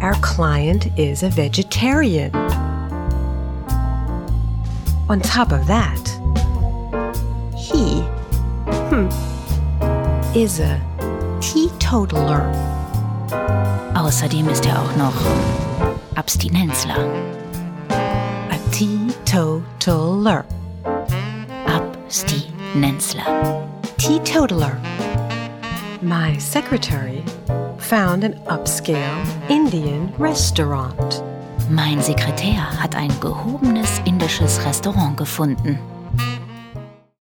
Our client is a vegetarian. On top of that, he is a teetotaler. Außerdem ist er auch noch Abstinenzler. A teetotaler. Abstinenzler. Teetotaler. My secretary found an upscale Indian restaurant. Mein Sekretär hat ein gehobenes indisches Restaurant gefunden.